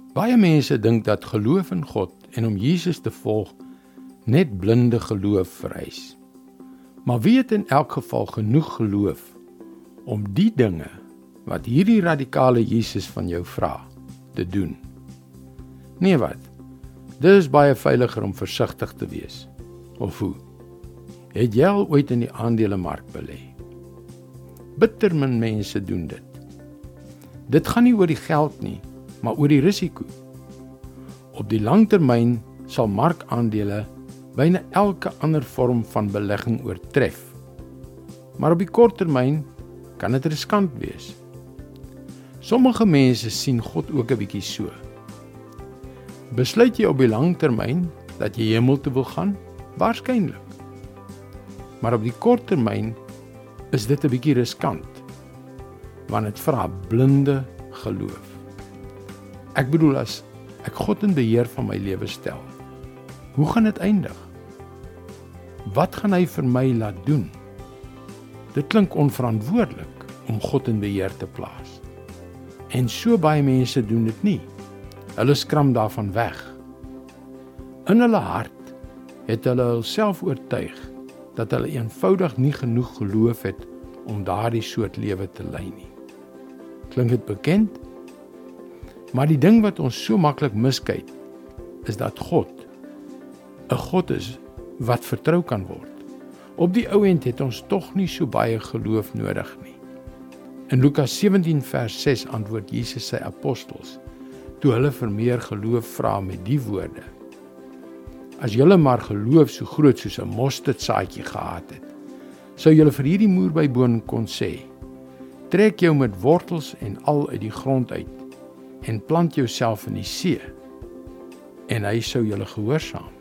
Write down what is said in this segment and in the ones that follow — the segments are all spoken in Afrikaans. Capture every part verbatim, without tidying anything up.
Baie mense dink dat geloof in God en om Jesus te volg net blinde geloof vereis. Maar wie het in elk geval genoeg geloof om die dinge wat hierdie radikale Jesus van jou vra, te doen? Nee wat, dit is baie veiliger om versigtig te wees. Of hoe? Het jy al ooit in die aandelemark belê? Bitter min mense doen dit. Dit gaan nie oor die geld nie, maar oor die risiko. Op die lang termyn sal markaandele byna elke ander vorm van belegging oortref. Maar op die kort termyn kan dit riskant wees. Sommige mense sien God ook 'n bietjie so. Besluit jy op die lang termyn dat jy hemel toe wil gaan? Waarskynlik. Maar op die kort termyn is dit 'n bietjie riskant, want dit vra blinde geloof. Ek bedoel, as ek God in beheer van my lewe stel, hoe gaan dit eindig? Wat gaan hy vir my laat doen? Dit klink onverantwoordelik om God in beheer te plaas. En so baie mense doen dit nie. Hulle skram daarvan weg. In hulle hart het hulle hulself oortuig dat hulle eenvoudig nie genoeg geloof het om daardie soort lewe te lei nie. Klink dit bekend? Maar die ding wat ons so maklik miskyk, is dat God 'n God is wat vertrou kan word. Op die ou end het ons tog nie so baie geloof nodig nie. In Lukas sewentien vers ses antwoord Jesus sy apostels, toe hulle vir meer geloof vra met die woorde: As julle maar geloof so groot soos 'n mosterdsaadjie gehad het, sou julle vir hierdie moerbeiboom kon sê: Trek jou met wortels en al uit die grond uit en plant jouself in die see, en hy sou julle gehoorsaam.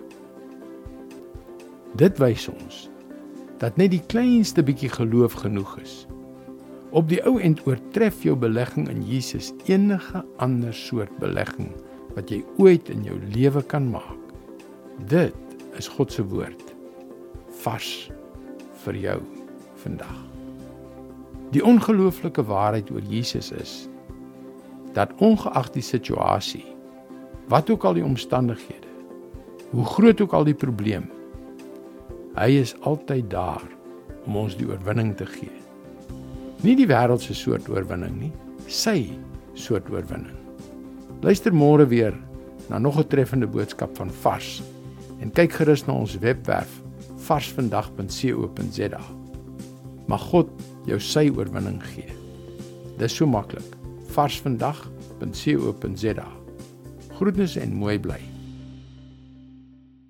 Dit wys ons dat net die kleinste bietjie geloof genoeg is. Op die ou end oortref jou belegging in Jesus enige ander soort belegging wat jy ooit in jou lewe kan maak. Dit is God se woord, vars vir jou vandag. Die ongelooflike waarheid oor Jesus is, dat ongeag die situasie, wat ook al die omstandighede, hoe groot ook al die probleem, hy is altyd daar om ons die oorwinning te gee. Nie die wêreldse soort oorwinning nie, sy soort oorwinning. Luister môre weer na nog 'n treffende boodskap van Vars en kyk gerus na ons webwerf vars vandag punt co punt za. Mag God jou sy oorwinning gee. Dis so maklik. vars vandag punt co punt za. Groetnisse en mooi bly.